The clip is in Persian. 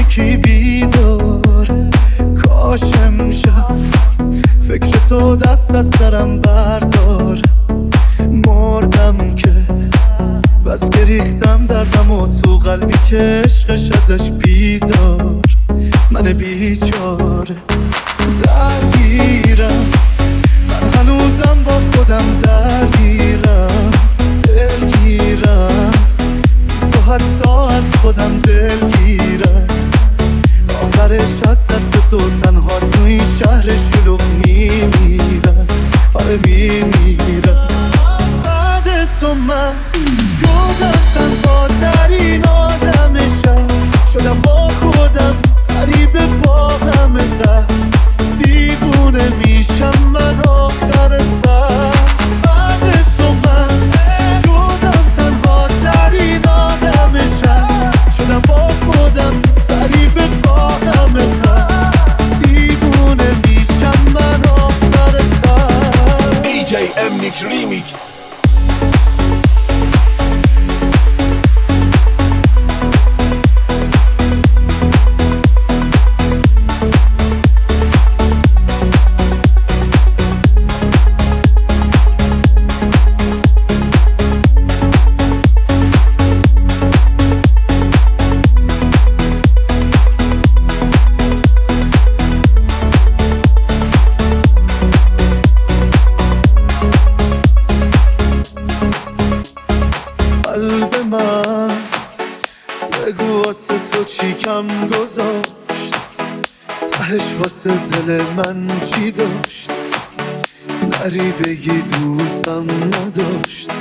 یکی بیدار. کاش امشب فکر تو دست از سرم بردار. مردم که بس که ریختم دردم و تو قلبی که عشقش ازش بیزار. من بیچاره درگیرم، من هنوزم با خودم درگیرم. دلگیرم تو حتی از خودم دلگیرم. آخرش از دست تو تنها تو این شهر شلوغ میمیرم. آره میمیرم. بعد تو من شدم تنها ترین آدم شهر. شدم با خودم غریب با همه قهر. دیوونه میشم من آخر سر. بعد تو من شدم تنها ترین آدم شهر. شدم با خودم غریب با همه قهر. دیوونه میشم من آخر سر. DJ Emnik Remix. قلب من بگو واسه تو چی کم گذاشت. تهش واسه دل من چی داشت. نری بگی دوستم نداشت.